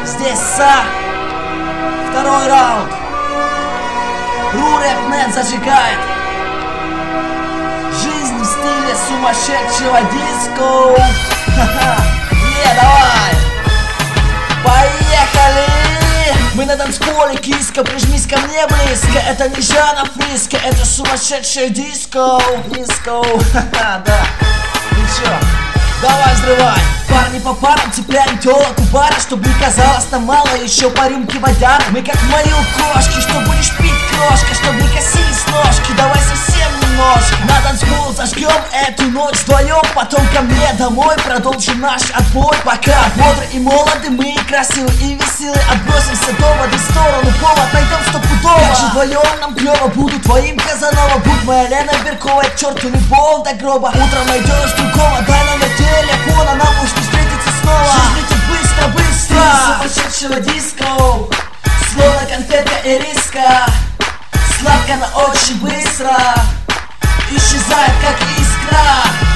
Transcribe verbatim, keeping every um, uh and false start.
Здесь Са. Второй раунд. Ру-рэп-нет зажигает. Жизнь в стиле сумасшедшего диско. Ха-ха. Не, давай. Поехали. Мы на танцполе, киска, прижмись ко мне близко. Это не Жанна Фриско, это сумасшедшее диско. Диско. Ха-ха, да. Ну чё? Давай взрывай! Парни по парам цепляем тёлок у бара, чтобы не казалось нам мало, еще по рюмке водяры. Мы как мои кошки, что будешь пить, крошка, чтобы не косились ножки, давай совсем немножко. На танцпол зажгем эту ночь вдвоем, потом ко мне домой продолжим наш отбой. Пока бодры и молоды, мы красивы и веселы, отбросимся доводы в сторону, повод найдем стопудово. Как же вдвоем нам клёво, буду твоим Казанова, будь моя Лена Беркова, к черту любовь до гроба. Утром найдешь другого, дай номер телефона, нам уж не встретиться снова. Жизнь летит быстро, быстро. Сумасшедшего диско, словно конфетка и риска. Сладко, но очень быстро исчезает, как искра.